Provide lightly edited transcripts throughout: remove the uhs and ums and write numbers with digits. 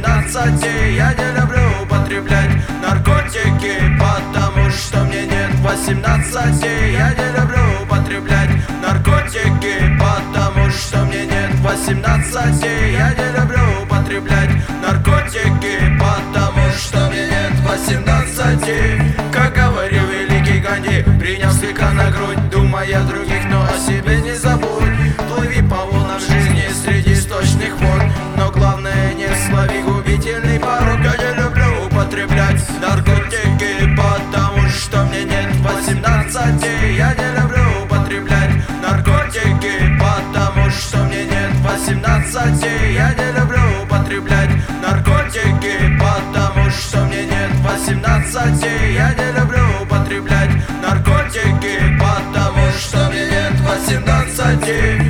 18. Я не люблю употреблять наркотики, потому что мне нет 18. Я не люблю употреблять наркотики, потому что мне нет 18. Я не люблю употреблять наркотики, потому что мне нет 18. Как говорил великий Ганди, приняв стакан на грудь, думая о других, но о себе не забудь. Плыви по волнам жизни среди источных вод, но главное не слови губительный порог. Я не люблю употреблять наркотики, потому что мне нет 18. Я не люблю употреблять наркотики, потому что мне нет 18. Я не люблю употреблять наркотики, потому что мне нет 18. Я не люблю употреблять наркотики, потому что мне нет 18.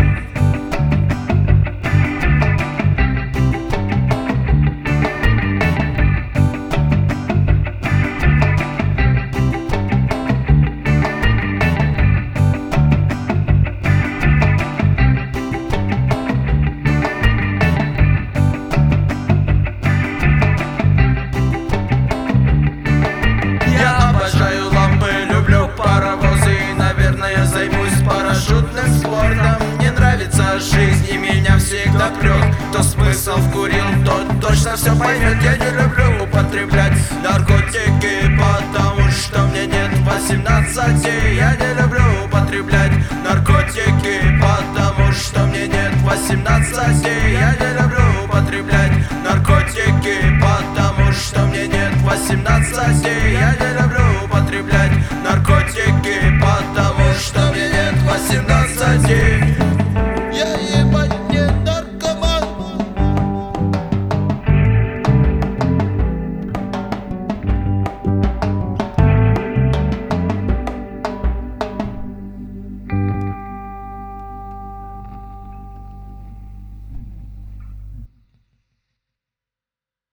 Парашютным спортом мне нравится жизнь, и меня всегда прет. Кто смысл вкурил, тот точно все поймет. Я не люблю употреблять наркотики, потому что мне нет 18. Я не люблю употреблять наркотики, потому что мне нет 18. Я не люблю употреблять наркотики, потому что мне нет 18. Я не люблю